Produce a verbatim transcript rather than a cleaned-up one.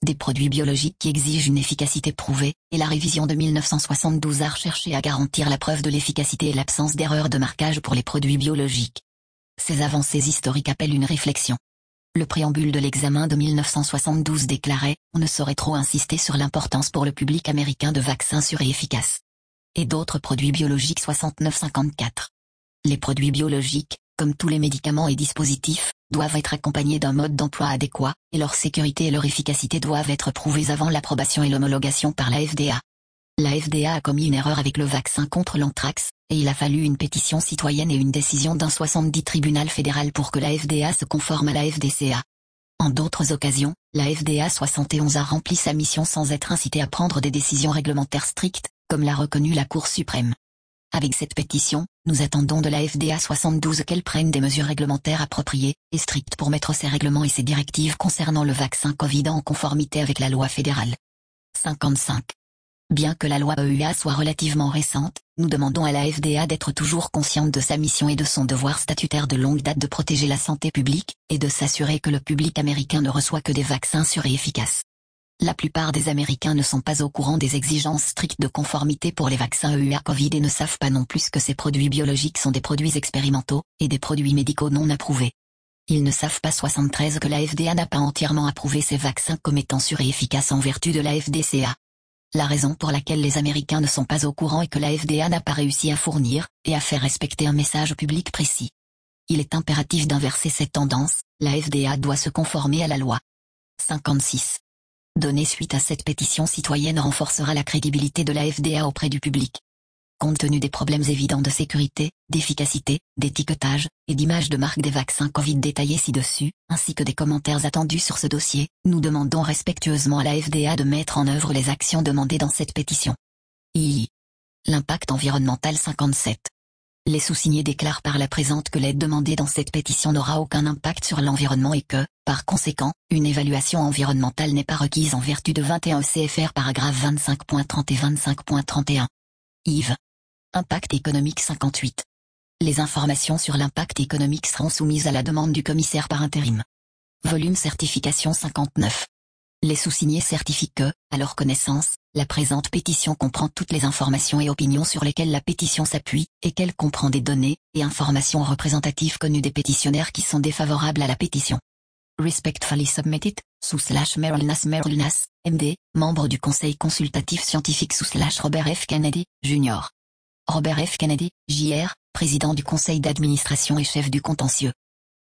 des produits biologiques qui exigent une efficacité prouvée, et la révision de mille neuf cent soixante-douze a recherché à garantir la preuve de l'efficacité et l'absence d'erreurs de marquage pour les produits biologiques. Ces avancées historiques appellent une réflexion. Le préambule de l'examen de mille neuf cent soixante-douze déclarait « On ne saurait trop insister sur l'importance pour le public américain de vaccins sûrs et efficaces. » Et d'autres produits biologiques soixante-neuf cinquante-quatre. Les produits biologiques, comme tous les médicaments et dispositifs, doivent être accompagnés d'un mode d'emploi adéquat, et leur sécurité et leur efficacité doivent être prouvées avant l'approbation et l'homologation par la F D A. La F D A a commis une erreur avec le vaccin contre l'anthrax, et il a fallu une pétition citoyenne et une décision d'un soixante-dix tribunal fédéral pour que la F D A se conforme à la F D C A. En d'autres occasions, la F D A soixante et onze a rempli sa mission sans être incitée à prendre des décisions réglementaires strictes, comme l'a reconnu la Cour suprême. Avec cette pétition, nous attendons de la F D A soixante-douze qu'elle prenne des mesures réglementaires appropriées et strictes pour mettre ses règlements et ses directives concernant le vaccin Covid en conformité avec la loi fédérale. cinquante-cinq. Bien que la loi E U A soit relativement récente, nous demandons à la F D A d'être toujours consciente de sa mission et de son devoir statutaire de longue date de protéger la santé publique, et de s'assurer que le public américain ne reçoit que des vaccins sûrs et efficaces. La plupart des Américains ne sont pas au courant des exigences strictes de conformité pour les vaccins E U A Covid et ne savent pas non plus que ces produits biologiques sont des produits expérimentaux, et des produits médicaux non approuvés. Ils ne savent pas soixante-treize que la F D A n'a pas entièrement approuvé ces vaccins comme étant sûrs et efficaces en vertu de la F D C A. La raison pour laquelle les Américains ne sont pas au courant est que la F D A n'a pas réussi à fournir, et à faire respecter un message public précis. Il est impératif d'inverser cette tendance, la F D A doit se conformer à la loi. cinquante-six. Donner suite à cette pétition citoyenne renforcera la crédibilité de la F D A auprès du public. Compte tenu des problèmes évidents de sécurité, d'efficacité, d'étiquetage, et d'image de marque des vaccins Covid détaillés ci-dessus, ainsi que des commentaires attendus sur ce dossier, nous demandons respectueusement à la F D A de mettre en œuvre les actions demandées dans cette pétition. I I. L'impact environnemental cinquante-sept. Les sous-signés déclarent par la présente que l'aide demandée dans cette pétition n'aura aucun impact sur l'environnement et que, par conséquent, une évaluation environnementale n'est pas requise en vertu de vingt et un C F R paragraphe vingt-cinq point trente et vingt-cinq point trente et un. Yves. Impact économique cinquante-huit. Les informations sur l'impact économique seront soumises à la demande du commissaire par intérim. Volume certification cinquante-neuf. Les sous-signés certifient que, à leur connaissance, la présente pétition comprend toutes les informations et opinions sur lesquelles la pétition s'appuie, et qu'elle comprend des données et informations représentatives connues des pétitionnaires qui sont défavorables à la pétition. Respectfully submitted, sous slash Merrill Nass Merrill Nass, M D, membre du Conseil consultatif scientifique sous slash Robert F. Kennedy, Junior Robert F. Kennedy, J R, président du conseil d'administration et chef du contentieux.